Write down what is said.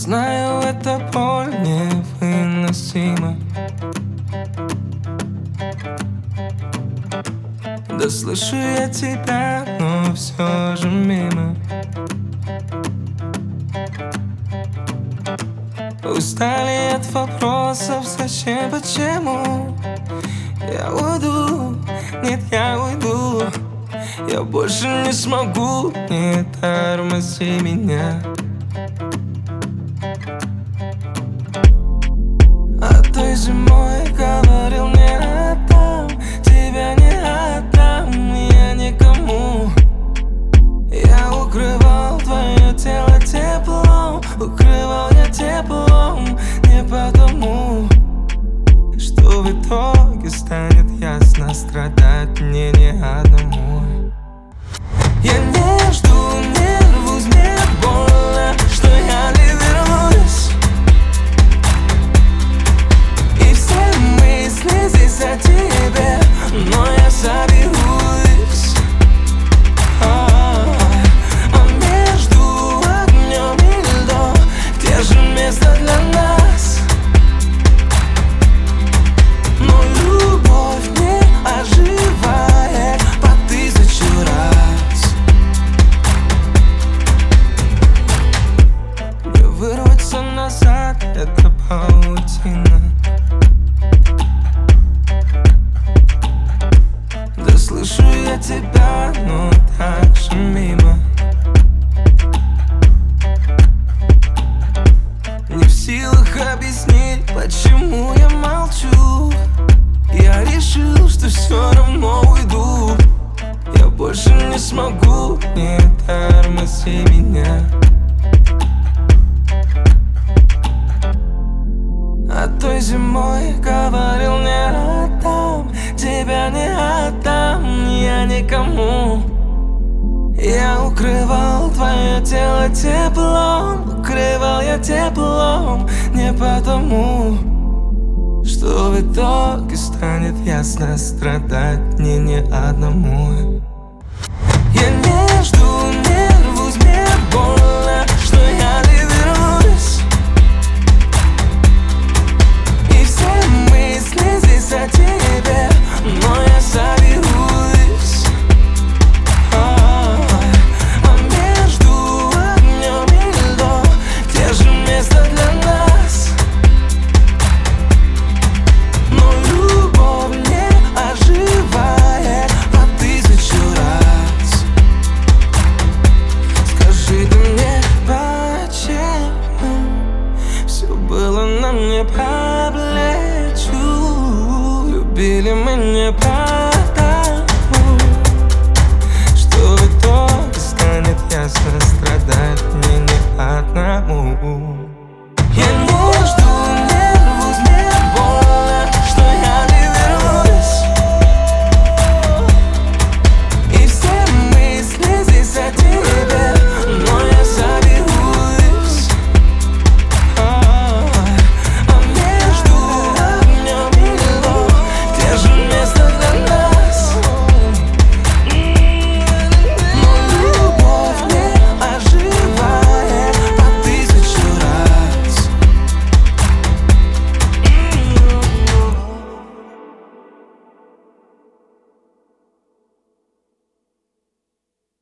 знаю, эта боль невыносима. Да слышу я тебя, но все же мимо. Устали от вопросов, зачем, почему. Я уйду, нет, я уйду. Я больше не смогу, не тормози меня. А той зимой говорил, не отдам, тебя не отдам, я никому. Я укрывал твое тело теплом, укрывал я теплом, не потому, что в итоге станет ясно, страдать мне не одному. Я не жду, не рвусь, мне больно, что я не вернусь. И все мысли здесь о тебе, но я соберусь. А между огнем и льдом, где же место для нас? Но любовь не оживает по 1000 раз. Не вырваться назад, это паутина. Да слышу я тебя, но так же мимо. Не в силах объяснить, почему я молчу. Я решил, что все равно уйду. Я больше не смогу, не тормози меня. А той зимой говорил, не отдам, тебя не отдам, я никому. Я укрывал твое тело теплом, укрывал я теплом, не потому, что в итоге станет ясно, страдать мне не одному. Я не жду, не рвусь, мне больно, что я не вернусь. И все мысли здесь о тебе, но я соберусь. А между огнем и льдом, где же место для нас? Но любовь не оживает по 1000 раз. Скажи ты мне, почему все было нам не по плечу? Любили мы не потому, что в итоге станет ясно, страдать мне не одному.